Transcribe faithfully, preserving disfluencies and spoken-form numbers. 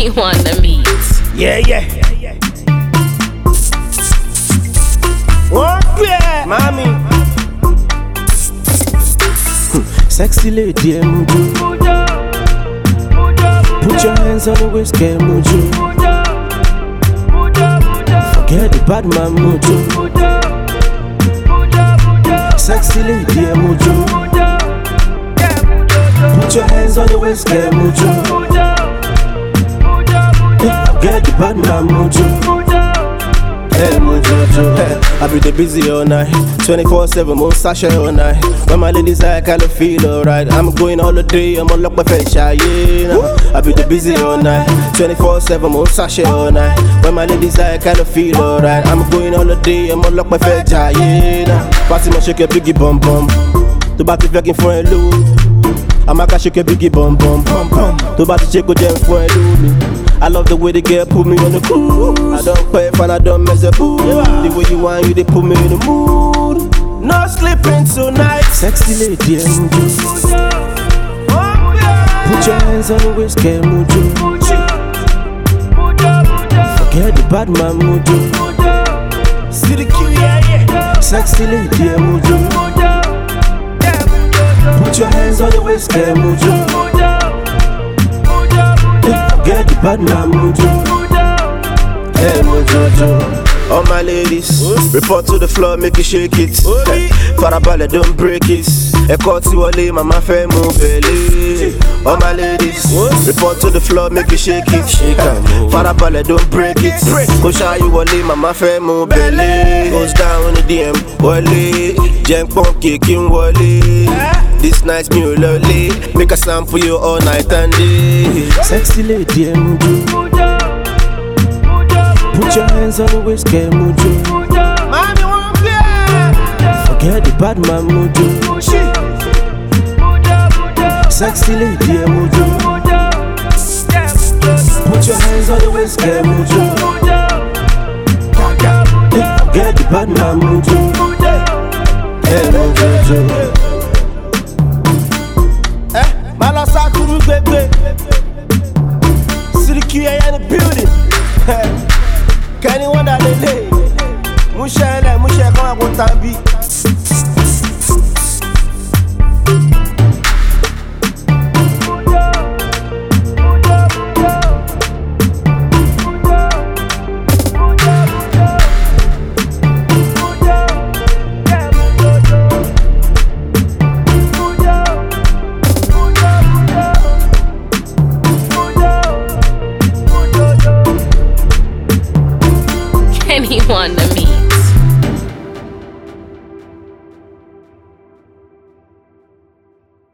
Kenny on the beat. Yeah, yeah. One yeah, mommy. Sexy lady, Muju. Put your hands on the waist, get Muju. Forget the bad man, Muju. Sexy lady, Muju. Put your hands on the waist, get Muju. Forget the bad man, Muju. Hey, Muju. I be the busy all night, twenty-four seven, more sasha all night. When my ladies I kind of feel alright. I'm going all the day, I'm on lock my face, yeah. I be the busy all night, twenty-four seven, more sasha all night. When my ladies I kind of feel alright. I'm going all the day, I'm on lock my face, yeah. Passing my shake a biggie bum bum. To back it looking for a loop. I'm a shake a biggie bum bum bum bum. To back it shake a jam for a loop. I love the way the girl put me on the cruise. I don't play if I don't mess up. The way you want you, they put me in the mood. No sleeping tonight. Sexy lady, Muju. Put your hands on the waist, get Muju. Forget the bad man, Muju. See the Q, yeah, yeah. Sexy lady, Muju. Put your hands on the waist, get Muju. Get the bad man, Muju. Hey, Muju. All my ladies, report to the floor, make you shake it. Farabale, don't break it. Ekoti wale, mama fe move belly. All my ladies, report to the floor, make you shake it. Farabale, don't break it. Kosha you wale, mama fe move belly. Goes down on the D M, wale. Jeng pong kicking wale. This night's me lovely. Make a slam for you all night and day. Sexy lady, Muju. Put your hands on the waist, get Muju. Mommy, one yeah. Forget the bad man, Muju. Sexy lady, Muju. Put your hands on the waist, get Muju. Forget the bad man, Muju. Hey, Muju. Malasa kuru gbegbe. Siriki in the building. Kenny wonder lele. Musha ele, musha kama kutambi.